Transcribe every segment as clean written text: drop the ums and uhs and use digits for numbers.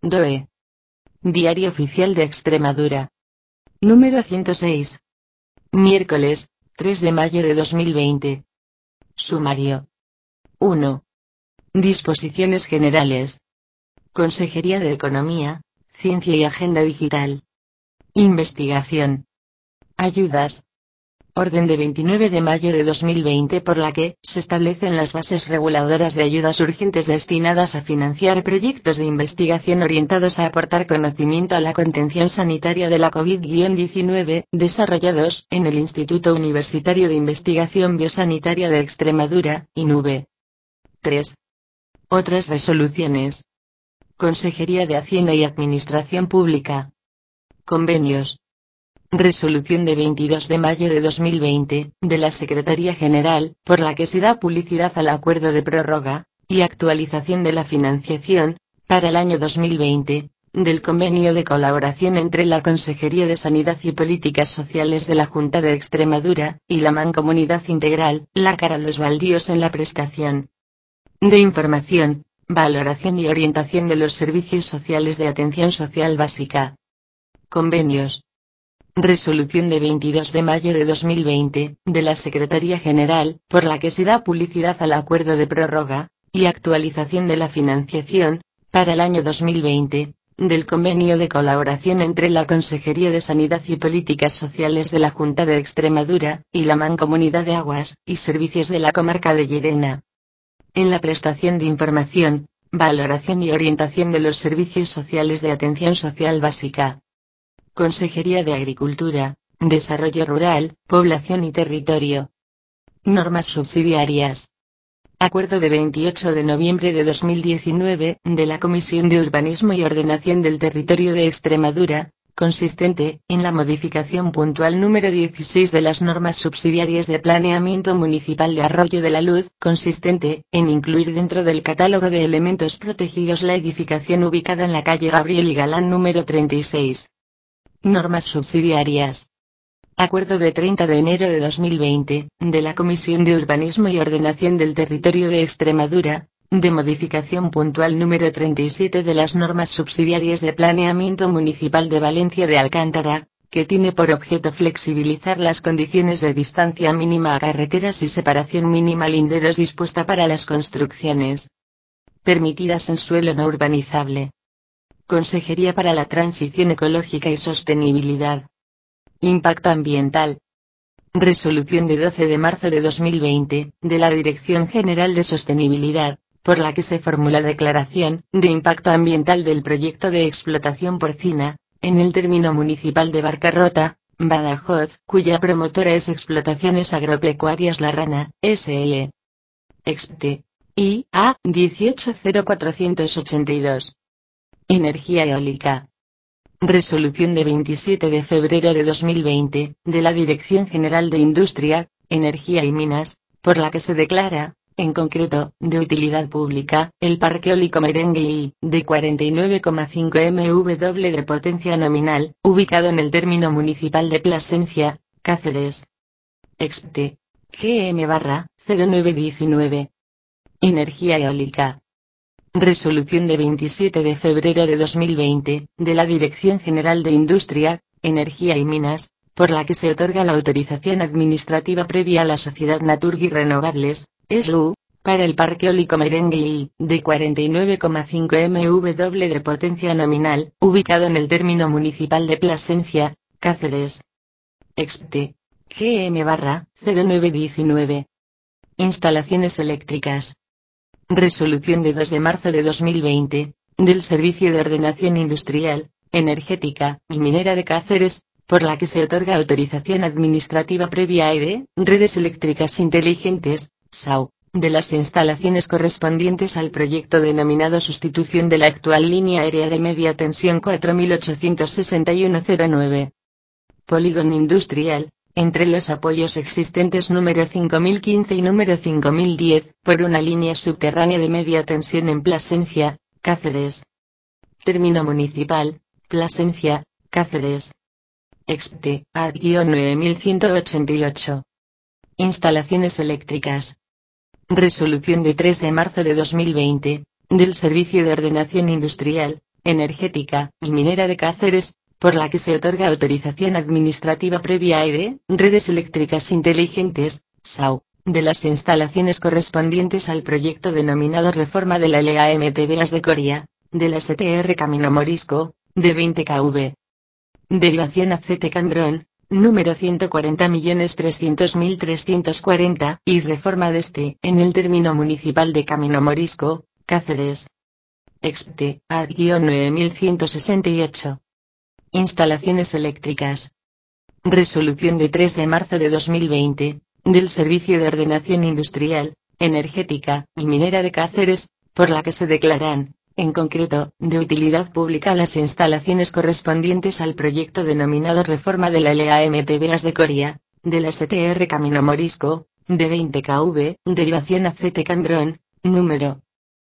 DOE. Diario Oficial de Extremadura. Número 106. Miércoles, 3 de mayo de 2020. Sumario. 1. Disposiciones generales. Consejería de Economía, Ciencia y Agenda Digital. Investigación. Ayudas. Orden de 29 de mayo de 2020 por la que se establecen las bases reguladoras de ayudas urgentes destinadas a financiar proyectos de investigación orientados a aportar conocimiento a la contención sanitaria de la COVID-19, desarrollados en el Instituto Universitario de Investigación Biosanitaria de Extremadura, INUBE. 3. Otras resoluciones. Consejería de Hacienda y Administración Pública. Convenios. Resolución de 22 de mayo de 2020, de la Secretaría General, por la que se da publicidad al acuerdo de prórroga y actualización de la financiación, para el año 2020, del convenio de colaboración entre la Consejería de Sanidad y Políticas Sociales de la Junta de Extremadura, y la Mancomunidad Integral, la Los Baldíos en la prestación de información, valoración y orientación de los servicios sociales de atención social básica. Convenios. Resolución de 22 de mayo de 2020, de la Secretaría General, por la que se da publicidad al acuerdo de prórroga y actualización de la financiación, para el año 2020, del convenio de colaboración entre la Consejería de Sanidad y Políticas Sociales de la Junta de Extremadura, y la Mancomunidad de Aguas y Servicios de la Comarca de Llerena. En la prestación de información, valoración y orientación de los servicios sociales de atención social básica. Consejería de Agricultura, Desarrollo Rural, Población y Territorio. Normas subsidiarias. Acuerdo de 28 de noviembre de 2019, de la Comisión de Urbanismo y Ordenación del Territorio de Extremadura, consistente en la modificación puntual número 16 de las normas subsidiarias de planeamiento municipal de Arroyo de la Luz, consistente en incluir dentro del catálogo de elementos protegidos la edificación ubicada en la calle Gabriel y Galán número 36. Normas subsidiarias. Acuerdo de 30 de enero de 2020, de la Comisión de Urbanismo y Ordenación del Territorio de Extremadura, de modificación puntual número 37 de las normas subsidiarias de planeamiento municipal de Valencia de Alcántara, que tiene por objeto flexibilizar las condiciones de distancia mínima a carreteras y separación mínima linderos dispuesta para las construcciones permitidas en suelo no urbanizable. Consejería para la Transición Ecológica y Sostenibilidad. Impacto Ambiental. Resolución de 12 de marzo de 2020, de la Dirección General de Sostenibilidad, por la que se formula declaración de impacto ambiental del proyecto de explotación porcina, en el término municipal de Barcarrota, Badajoz, cuya promotora es Explotaciones Agropecuarias La Rana, S.L. Expte. I.A. 180482. Energía eólica. Resolución de 27 de febrero de 2020, de la Dirección General de Industria, Energía y Minas, por la que se declara, en concreto, de utilidad pública, el Parque Eólico Merengue I, de 49,5 MW de potencia nominal, ubicado en el término municipal de Plasencia, Cáceres. Expte. GM/0919. Energía eólica. Resolución de 27 de febrero de 2020, de la Dirección General de Industria, Energía y Minas, por la que se otorga la autorización administrativa previa a la Sociedad Naturgy Renovables, SLU, para el Parque Eólico Merengue I, de 49,5 MW de potencia nominal, ubicado en el término municipal de Plasencia, Cáceres. Expte. GM/0919. Instalaciones eléctricas. Resolución de 2 de marzo de 2020, del Servicio de Ordenación Industrial, Energética y Minera de Cáceres, por la que se otorga autorización administrativa previa a Redes Eléctricas Inteligentes, SAU, de las instalaciones correspondientes al proyecto denominado sustitución de la actual línea aérea de media tensión 486109. Polígono industrial, entre los apoyos existentes número 5015 y número 5010, por una línea subterránea de media tensión en Plasencia, Cáceres. Término municipal, Plasencia, Cáceres. Expte. Ad-9188. Instalaciones eléctricas. Resolución de 3 de marzo de 2020, del Servicio de Ordenación Industrial, Energética y Minera de Cáceres, por la que se otorga autorización administrativa previa a Redes Eléctricas Inteligentes, SAU, de las instalaciones correspondientes al proyecto denominado Reforma de la LAMTBAS de Coria, de la STR Camino Morisco, de 20 kV. Derivación ACT Cambrón, número 140.300.340, y reforma de en el término municipal de Camino Morisco, Cáceres. Expte, ad-9168. Instalaciones eléctricas. Resolución de 3 de marzo de 2020, del Servicio de Ordenación Industrial, Energética y Minera de Cáceres, por la que se declaran, en concreto, de utilidad pública las instalaciones correspondientes al proyecto denominado Reforma de la LAMTBAS de Coria, de la STR Camino Morisco, de 20 kV, derivación ACT Cambrón, número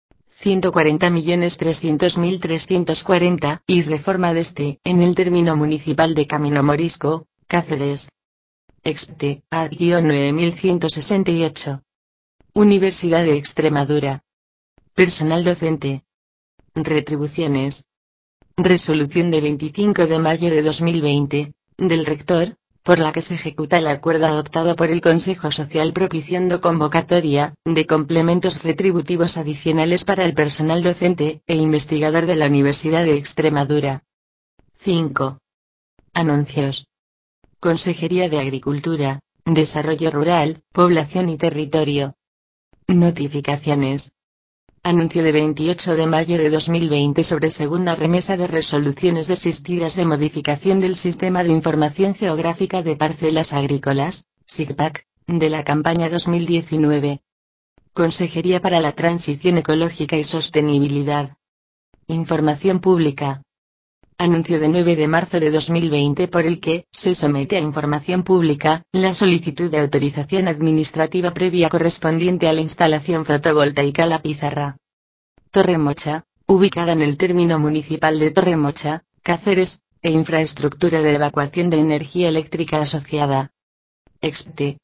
140.300.340, y reforma de en el término municipal de Camino Morisco, Cáceres. Expte, ad-9168. Universidad de Extremadura. Personal docente. Retribuciones. Resolución de 25 de mayo de 2020, del rector, por la que se ejecuta el acuerdo adoptado por el Consejo Social propiciando convocatoria de complementos retributivos adicionales para el personal docente e investigador de la Universidad de Extremadura. 5. Anuncios. Consejería de Agricultura, Desarrollo Rural, Población y Territorio. Notificaciones. Anuncio de 28 de mayo de 2020 sobre segunda remesa de resoluciones desistidas de modificación del Sistema de Información Geográfica de Parcelas Agrícolas, SIGPAC, de la campaña 2019. Consejería para la Transición Ecológica y Sostenibilidad. Información pública. Anuncio de 9 de marzo de 2020 por el que se somete a información pública la solicitud de autorización administrativa previa correspondiente a la instalación fotovoltaica La Pizarra. Torremocha, ubicada en el término municipal de Torremocha, Cáceres, e infraestructura de evacuación de energía eléctrica asociada. Expte,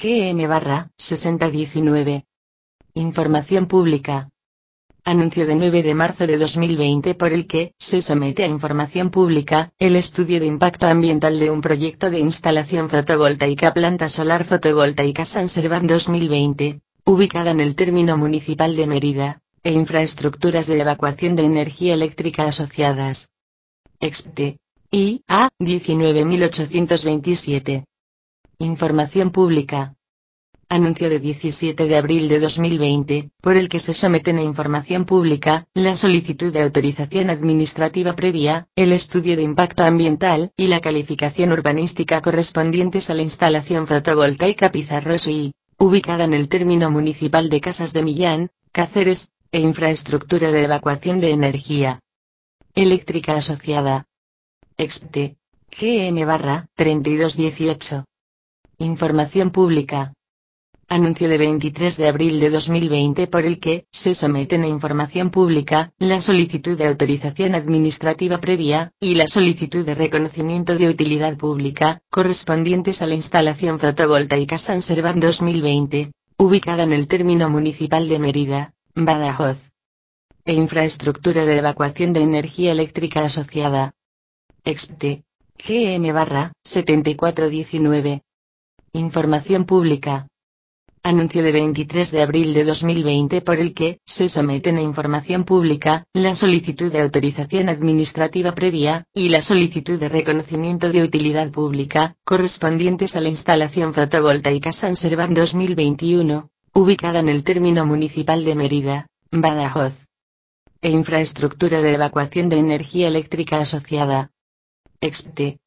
GM/6019. Información pública. Anuncio de 9 de marzo de 2020 por el que se somete a información pública el estudio de impacto ambiental de un proyecto de instalación fotovoltaica planta solar fotovoltaica San Serván 2020, ubicada en el término municipal de Mérida, e infraestructuras de evacuación de energía eléctrica asociadas. Expte, IA 19827. Información pública. Anuncio de 17 de abril de 2020, por el que se someten a información pública la solicitud de autorización administrativa previa, el estudio de impacto ambiental y la calificación urbanística correspondientes a la instalación fotovoltaica Pizarro SI, ubicada en el término municipal de Casas de Millán, Cáceres, e infraestructura de evacuación de energía eléctrica asociada. Expte, GM/3218. Información pública. Anuncio de 23 de abril de 2020 por el que se someten a información pública la solicitud de autorización administrativa previa y la solicitud de reconocimiento de utilidad pública correspondientes a la instalación fotovoltaica San Serván 2020, ubicada en el término municipal de Mérida, Badajoz, e infraestructura de evacuación de energía eléctrica asociada. Expte, GM/7419. Información pública. Anuncio de 23 de abril de 2020 por el que se someten a información pública la solicitud de autorización administrativa previa y la solicitud de reconocimiento de utilidad pública correspondientes a la instalación fotovoltaica San Serván 2021, ubicada en el término municipal de Mérida, Badajoz, e infraestructura de evacuación de energía eléctrica asociada. Expte,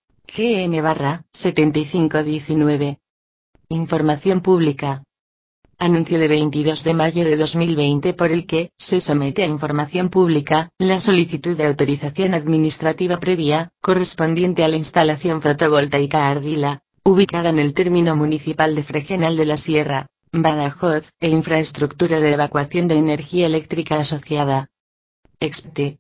GM/7519. Información pública. Anuncio de 22 de mayo de 2020 por el que se somete a información pública la solicitud de autorización administrativa previa correspondiente a la instalación fotovoltaica Ardila, ubicada en el término municipal de Fregenal de la Sierra, Badajoz, e infraestructura de evacuación de energía eléctrica asociada. Expte,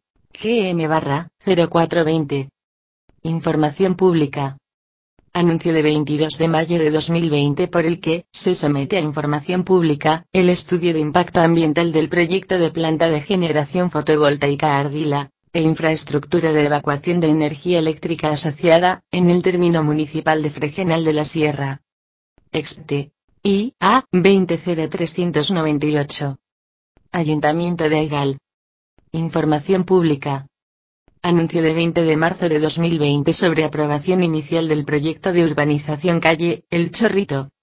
GM/0420. Información pública. Anuncio de 22 de mayo de 2020 por el que se somete a información pública el estudio de impacto ambiental del proyecto de planta de generación fotovoltaica Ardila, e infraestructura de evacuación de energía eléctrica asociada, en el término municipal de Fregenal de la Sierra. Expte. I.A. 200398. Ayuntamiento de Aigal. Información pública. Anuncio de 20 de marzo de 2020 sobre aprobación inicial del proyecto de urbanización calle El Chorrito.